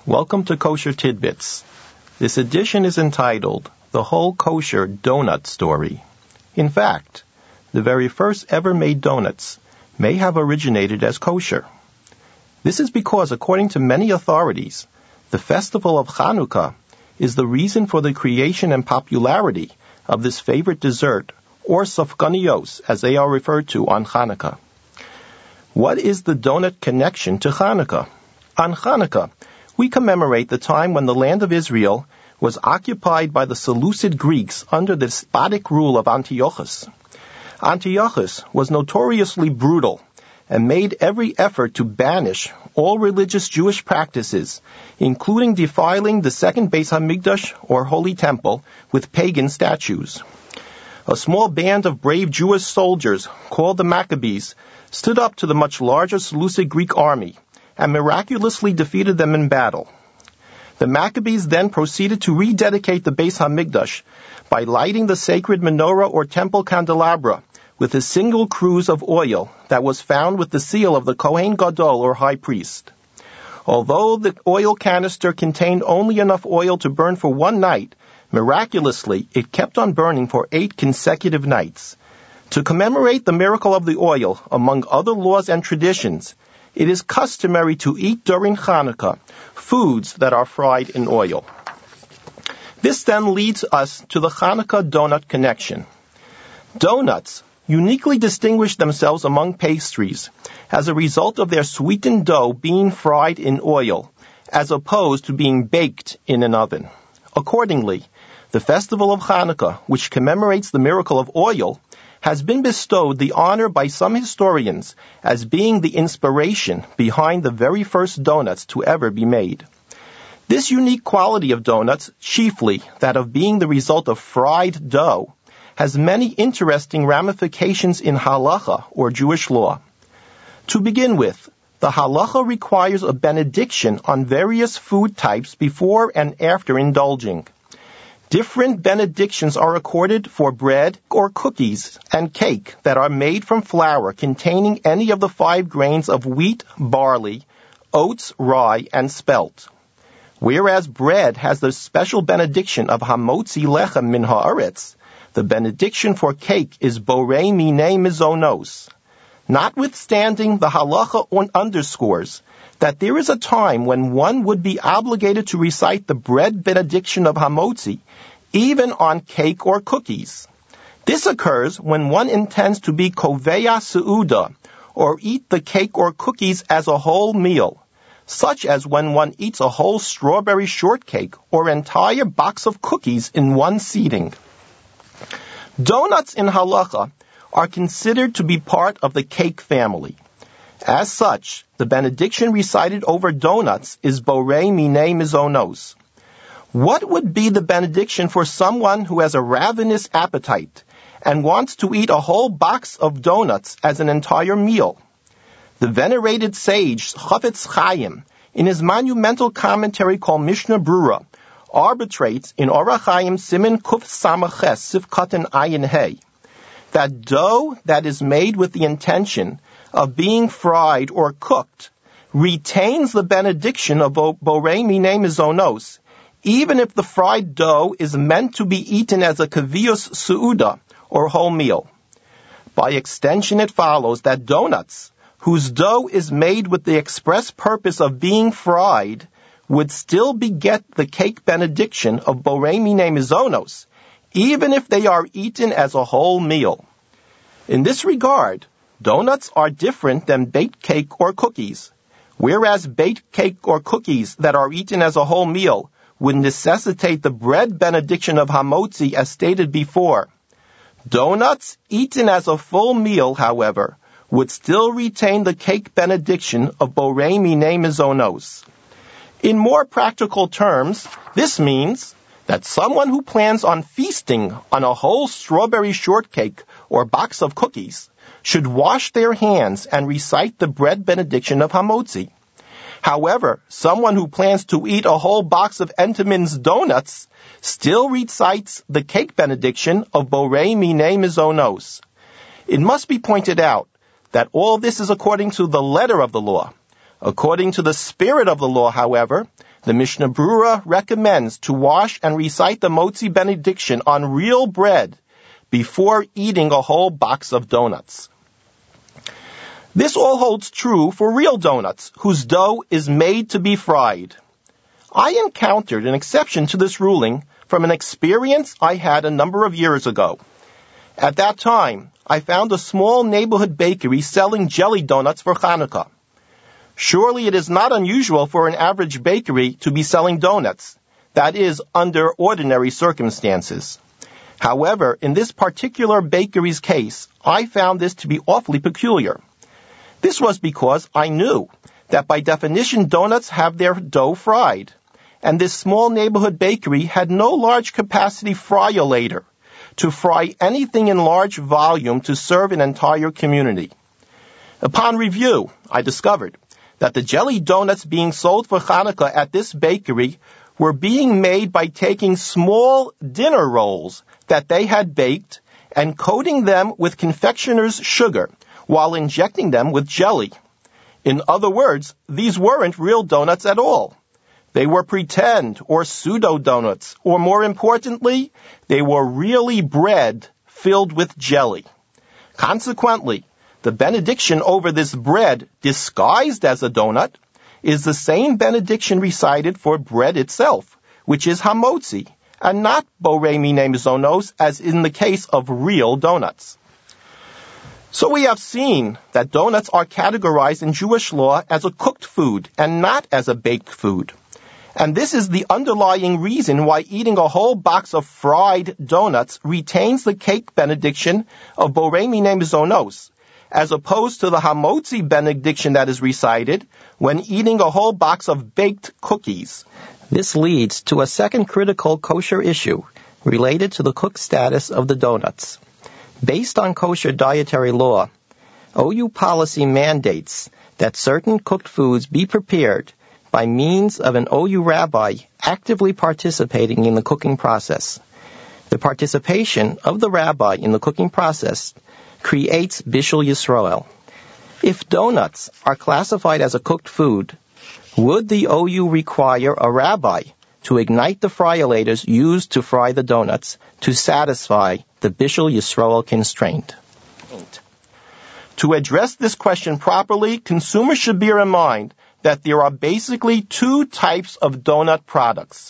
Welcome to Kosher Tidbits. This edition is entitled, The Whole Kosher Donut Story. In fact, the very first ever made donuts may have originated as kosher. This is because, according to many authorities, the festival of Chanukah is the reason for the creation and popularity of this favorite dessert, or safganiyos, as they are referred to on Chanukah. What is the donut connection to Chanukah? On Chanukah, we commemorate the time when the land of Israel was occupied by the Seleucid Greeks under the despotic rule of Antiochus. Antiochus was notoriously brutal and made every effort to banish all religious Jewish practices, including defiling the second Beis Hamikdash, or Holy Temple, with pagan statues. A small band of brave Jewish soldiers, called the Maccabees, stood up to the much larger Seleucid Greek army and miraculously defeated them in battle. The Maccabees then proceeded to rededicate the Beis Hamikdash by lighting the sacred menorah or temple candelabra with a single cruse of oil that was found with the seal of the Kohen Gadol, or high priest. Although the oil canister contained only enough oil to burn for one night, miraculously it kept on burning for 8 consecutive nights. To commemorate the miracle of the oil, among other laws and traditions, it is customary to eat during Chanukah foods that are fried in oil. This then leads us to the Chanukah donut connection. Donuts uniquely distinguish themselves among pastries as a result of their sweetened dough being fried in oil, as opposed to being baked in an oven. Accordingly, the festival of Chanukah, which commemorates the miracle of oil, has been bestowed the honor by some historians as being the inspiration behind the very first donuts to ever be made. This unique quality of donuts, chiefly that of being the result of fried dough, has many interesting ramifications in halacha, or Jewish law. To begin with, the halacha requires a benediction on various food types before and after indulging. Different benedictions are accorded for bread or cookies and cake that are made from flour containing any of the 5 grains of wheat, barley, oats, rye, and spelt. Whereas bread has the special benediction of hamotzi lechem min haaretz, the benediction for cake is borei minei mizonos. Notwithstanding, the halacha underscores that there is a time when one would be obligated to recite the bread benediction of hamotzi, even on cake or cookies. This occurs when one intends to be koveya seuda, or eat the cake or cookies as a whole meal, such as when one eats a whole strawberry shortcake or entire box of cookies in one sitting. Donuts in halacha are considered to be part of the cake family. As such, the benediction recited over donuts is borei minei mizonos. What would be the benediction for someone who has a ravenous appetite and wants to eat a whole box of donuts as an entire meal? The venerated sage Chafetz Chaim, in his monumental commentary called Mishnah Brura, arbitrates in Orach Chaim Siman Kuf Samach Ches Sifkatan Ayin Hey that dough that is made with the intention of being fried or cooked retains the benediction of borei minei mizonos, even if the fried dough is meant to be eaten as a kaviyos seuda, or whole meal. By extension, it follows that donuts, whose dough is made with the express purpose of being fried, would still beget the cake benediction of borei minei mizonos, even if they are eaten as a whole meal. In this regard, donuts are different than baked cake or cookies, whereas baked cake or cookies that are eaten as a whole meal would necessitate the bread benediction of hamotzi as stated before. Donuts eaten as a full meal, however, would still retain the cake benediction of borei minei mizonos. In more practical terms, this means that someone who plans on feasting on a whole strawberry shortcake or box of cookies should wash their hands and recite the bread benediction of hamotzi. However, someone who plans to eat a whole box of Entenmann's donuts still recites the cake benediction of borei minei mizonos. It must be pointed out that all this is according to the letter of the law. According to the spirit of the law, however, the Mishnah Brura recommends to wash and recite the Motzi benediction on real bread before eating a whole box of donuts. This all holds true for real donuts, whose dough is made to be fried. I encountered an exception to this ruling from an experience I had a number of years ago. At that time, I found a small neighborhood bakery selling jelly donuts for Hanukkah. Surely it is not unusual for an average bakery to be selling donuts, that is, under ordinary circumstances. However, in this particular bakery's case, I found this to be awfully peculiar. This was because I knew that by definition donuts have their dough fried, and this small neighborhood bakery had no large capacity fryolator to fry anything in large volume to serve an entire community. Upon review, I discovered that the jelly donuts being sold for Hanukkah at this bakery were being made by taking small dinner rolls that they had baked and coating them with confectioner's sugar while injecting them with jelly. In other words, these weren't real donuts at all. They were pretend or pseudo donuts, or more importantly, they were really bread filled with jelly. Consequently, the benediction over this bread, disguised as a donut, is the same benediction recited for bread itself, which is hamotzi, and not borei minei mazonos, as in the case of real donuts. So we have seen that donuts are categorized in Jewish law as a cooked food and not as a baked food. And this is the underlying reason why eating a whole box of fried donuts retains the cake benediction of borei minei mazonos, as opposed to the hamotzi benediction that is recited when eating a whole box of baked cookies. This leads to a second critical kosher issue related to the cooked status of the donuts. Based on kosher dietary law, OU policy mandates that certain cooked foods be prepared by means of an OU rabbi actively participating in the cooking process. The participation of the rabbi in the cooking process creates Bishul Yisroel. If donuts are classified as a cooked food, would the OU require a rabbi to ignite the fryolators used to fry the donuts to satisfy the Bishul Yisroel constraint? To address this question properly, consumers should bear in mind that there are basically two types of donut products.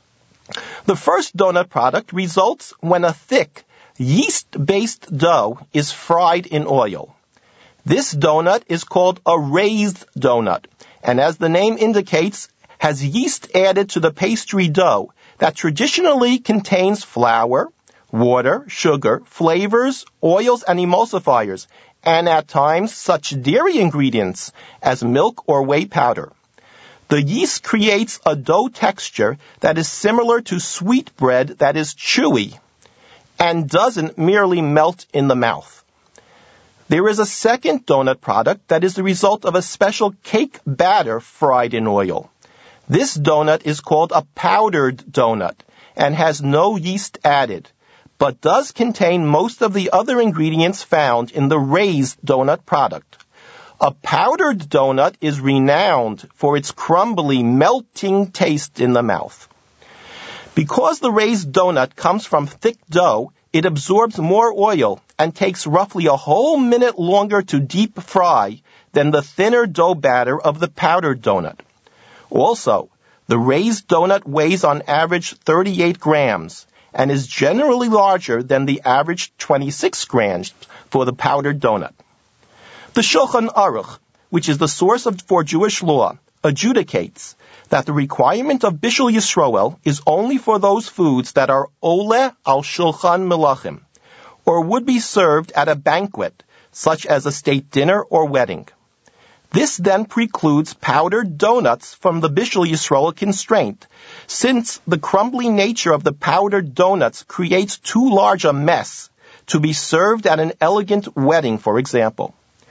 The first donut product results when a thick, yeast-based dough is fried in oil. This donut is called a raised donut, and as the name indicates, has yeast added to the pastry dough that traditionally contains flour, water, sugar, flavors, oils, and emulsifiers, and at times such dairy ingredients as milk or whey powder. The yeast creates a dough texture that is similar to sweet bread that is chewy and doesn't merely melt in the mouth. There is a second donut product that is the result of a special cake batter fried in oil. This donut is called a powdered donut and has no yeast added, but does contain most of the other ingredients found in the raised donut product. A powdered donut is renowned for its crumbly, melting taste in the mouth. Because the raised donut comes from thick dough, it absorbs more oil and takes roughly a whole minute longer to deep fry than the thinner dough batter of the powdered donut. Also, the raised donut weighs on average 38 grams and is generally larger than the average 26 grams for the powdered donut. The Shulchan Aruch, which is the source for Jewish law, adjudicates that the requirement of Bishul Yisroel is only for those foods that are ole al shulchan melachim, or would be served at a banquet, such as a state dinner or wedding. This then precludes powdered donuts from the Bishul Yisroel constraint, since the crumbly nature of the powdered donuts creates too large a mess to be served at an elegant wedding, for example.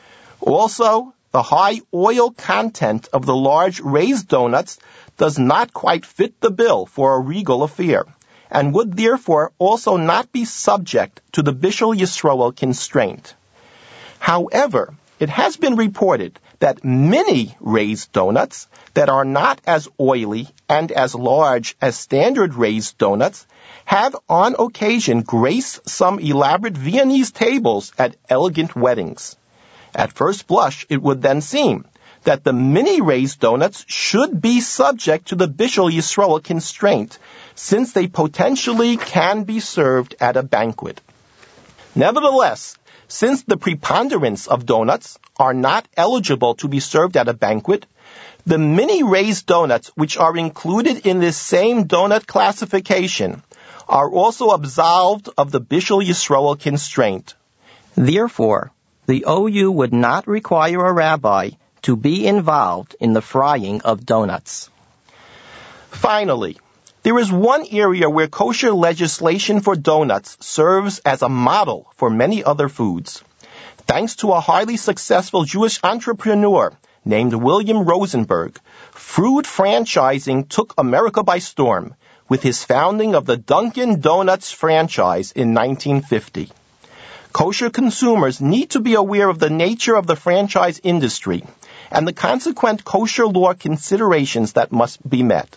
Also, the high oil content of the large raised donuts does not quite fit the bill for a regal affair, and would therefore also not be subject to the Bishul Yisroel constraint. However, it has been reported that mini raised donuts that are not as oily and as large as standard raised donuts have on occasion graced some elaborate Viennese tables at elegant weddings. At first blush, it would then seem that the mini raised donuts should be subject to the Bishul Yisroel constraint, since they potentially can be served at a banquet. Nevertheless, since the preponderance of donuts are not eligible to be served at a banquet, the mini raised donuts, which are included in this same donut classification, are also absolved of the Bishul Yisroel constraint. Therefore, the OU would not require a rabbi to be involved in the frying of donuts. Finally, there is one area where kosher legislation for donuts serves as a model for many other foods. Thanks to a highly successful Jewish entrepreneur named William Rosenberg, food franchising took America by storm with his founding of the Dunkin' Donuts franchise in 1950. Kosher consumers need to be aware of the nature of the franchise industry and the consequent kosher law considerations that must be met.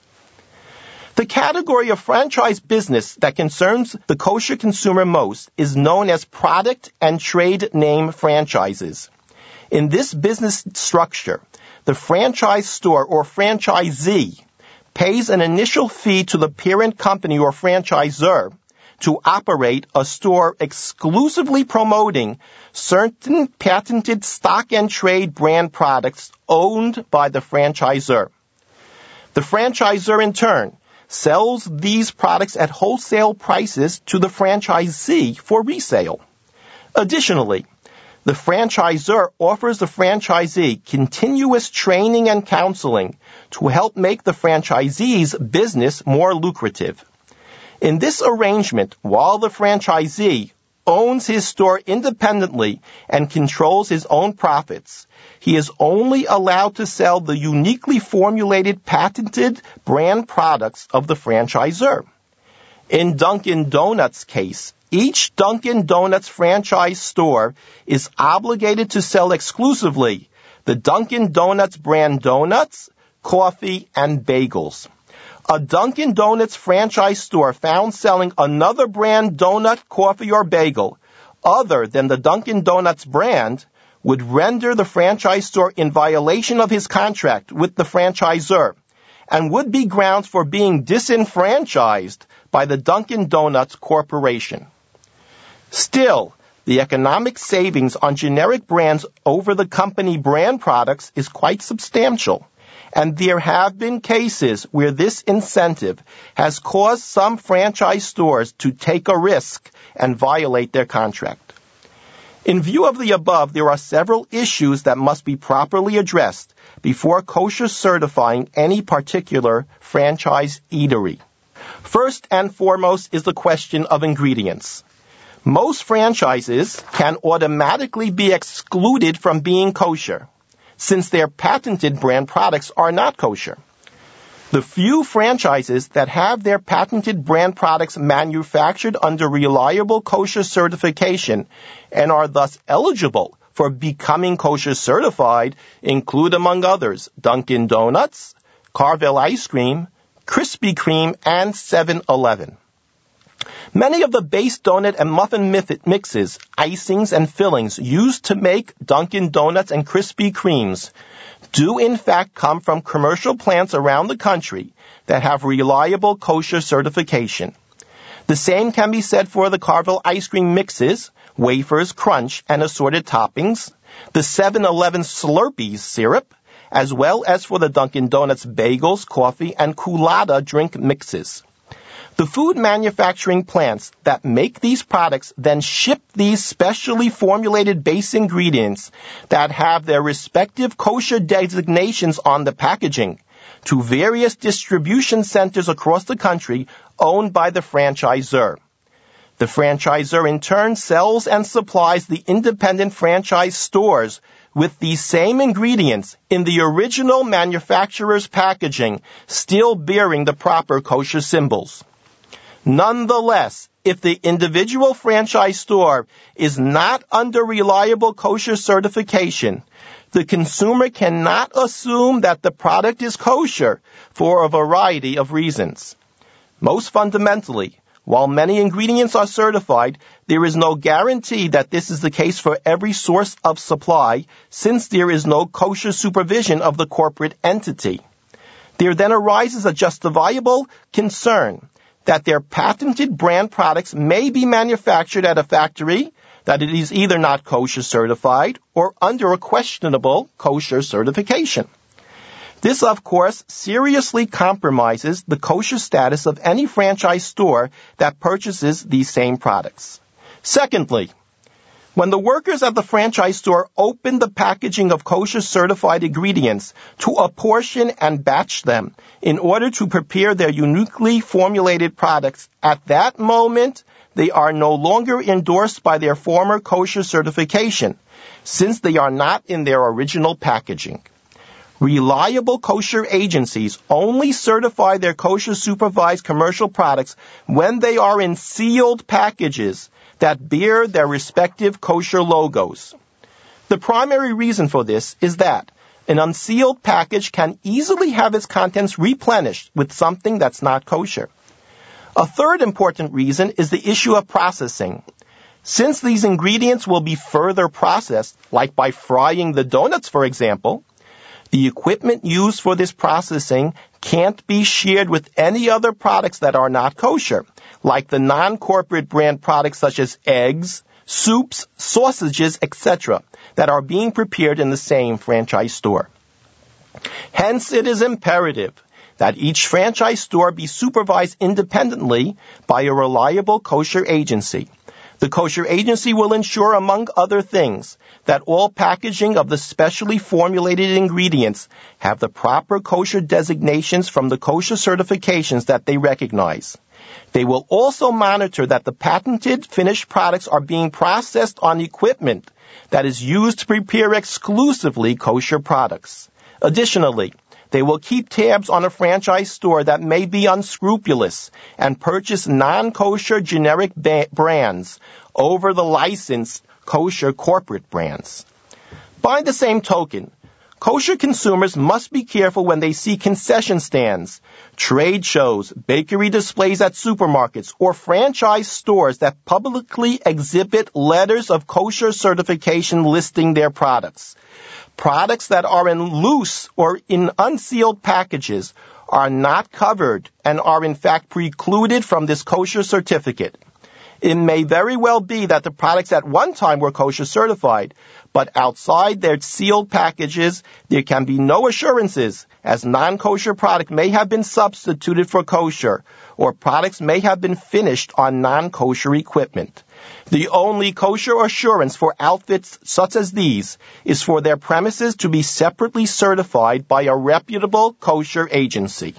The category of franchise business that concerns the kosher consumer most is known as product and trade name franchises. In this business structure, the franchise store or franchisee pays an initial fee to the parent company or franchisor to operate a store exclusively promoting certain patented stock and trade brand products owned by the franchisor. The franchisor, in turn, sells these products at wholesale prices to the franchisee for resale. Additionally, the franchisor offers the franchisee continuous training and counseling to help make the franchisee's business more lucrative. In this arrangement, while the franchisee owns his store independently and controls his own profits, he is only allowed to sell the uniquely formulated patented brand products of the franchisor. In Dunkin' Donuts' case, each Dunkin' Donuts franchise store is obligated to sell exclusively the Dunkin' Donuts brand donuts, coffee, and bagels. A Dunkin' Donuts franchise store found selling another brand donut, coffee, or bagel other than the Dunkin' Donuts brand would render the franchise store in violation of his contract with the franchisor and would be grounds for being disenfranchised by the Dunkin' Donuts Corporation. Still, the economic savings on generic brands over the company brand products is quite substantial. And there have been cases where this incentive has caused some franchise stores to take a risk and violate their contract. In view of the above, there are several issues that must be properly addressed before kosher certifying any particular franchise eatery. First and foremost is the question of ingredients. Most franchises can automatically be excluded from being kosher, since their patented brand products are not kosher. The few franchises that have their patented brand products manufactured under reliable kosher certification and are thus eligible for becoming kosher certified include, among others, Dunkin' Donuts, Carvel Ice Cream, Krispy Kreme, and 7-Eleven. Many of the base donut and muffin mixes, icings, and fillings used to make Dunkin' Donuts and Krispy Kremes do in fact come from commercial plants around the country that have reliable kosher certification. The same can be said for the Carvel ice cream mixes, wafers, crunch, and assorted toppings, the 7-Eleven Slurpees syrup, as well as for the Dunkin' Donuts bagels, coffee, and Coolatta drink mixes. The food manufacturing plants that make these products then ship these specially formulated base ingredients that have their respective kosher designations on the packaging to various distribution centers across the country owned by the franchisor. The franchisor in turn sells and supplies the independent franchise stores with these same ingredients in the original manufacturer's packaging, still bearing the proper kosher symbols. Nonetheless, if the individual franchise store is not under reliable kosher certification, The consumer cannot assume that the product is kosher for a variety of reasons. Most fundamentally, while many ingredients are certified, there is no guarantee that this is the case for every source of supply, since there is no kosher supervision of the corporate entity. There then arises a justifiable concern that their patented brand products may be manufactured at a factory that it is either not kosher certified or under a questionable kosher certification. This, of course, seriously compromises the kosher status of any franchise store that purchases these same products. Secondly, when the workers at the franchise store open the packaging of kosher certified ingredients to apportion and batch them in order to prepare their uniquely formulated products, at that moment, they are no longer endorsed by their former kosher certification, since they are not in their original packaging. Reliable kosher agencies only certify their kosher supervised commercial products when they are in sealed packages that bear their respective kosher logos. The primary reason for this is that an unsealed package can easily have its contents replenished with something that's not kosher. A third important reason is the issue of processing. Since these ingredients will be further processed, like by frying the donuts, for example, the equipment used for this processing can't be shared with any other products that are not kosher, like the non-corporate brand products such as eggs, soups, sausages, etc., that are being prepared in the same franchise store. Hence, it is imperative that each franchise store be supervised independently by a reliable kosher agency. The kosher agency will ensure, among other things, that all packaging of the specially formulated ingredients have the proper kosher designations from the kosher certifications that they recognize. They will also monitor that the patented finished products are being processed on equipment that is used to prepare exclusively kosher products. Additionally, they will keep tabs on a franchise store that may be unscrupulous and purchase non-kosher generic brands over the licensed kosher corporate brands. By the same token, kosher consumers must be careful when they see concession stands, trade shows, bakery displays at supermarkets, or franchise stores that publicly exhibit letters of kosher certification listing their products. Products that are in loose or in unsealed packages are not covered and are in fact precluded from this kosher certificate. It may very well be that the products at one time were kosher certified, but outside their sealed packages, there can be no assurances, as non-kosher product may have been substituted for kosher, or products may have been finished on non-kosher equipment. The only kosher assurance for outfits such as these is for their premises to be separately certified by a reputable kosher agency.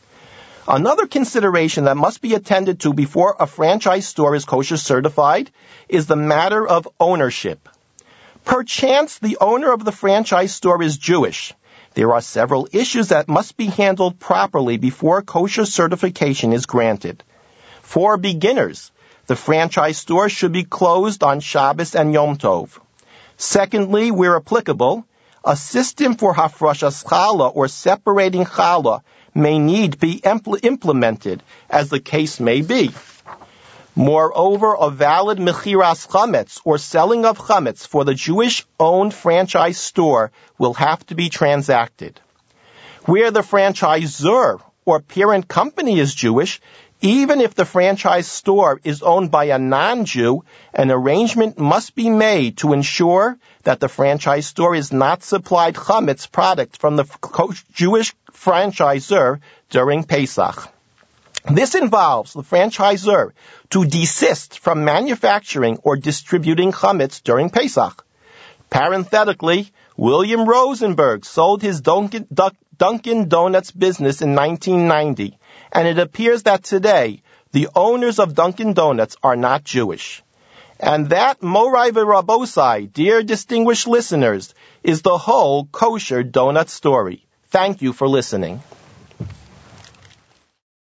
Another consideration that must be attended to before a franchise store is kosher certified is the matter of ownership. Perchance the owner of the franchise store is Jewish. There are several issues that must be handled properly before kosher certification is granted. For beginners, the franchise store should be closed on Shabbos and Yom Tov. Secondly, where applicable, a system for hafrashas challah or separating challah may need to be implemented, as the case may be. Moreover, a valid mechiras chametz, or selling of chametz, for the Jewish-owned franchise store will have to be transacted. Where the franchisor or parent company is Jewish, even if the franchise store is owned by a non-Jew, an arrangement must be made to ensure that the franchise store is not supplied chametz product from the Jewish franchisor during Pesach. This involves the franchisor to desist from manufacturing or distributing chametz during Pesach. Parenthetically, William Rosenberg sold his Dunkin' Donuts business in 1990, and it appears that today the owners of Dunkin' Donuts are not Jewish. And that, Morai V'Rabosai, dear distinguished listeners, is the whole kosher donut story. Thank you for listening.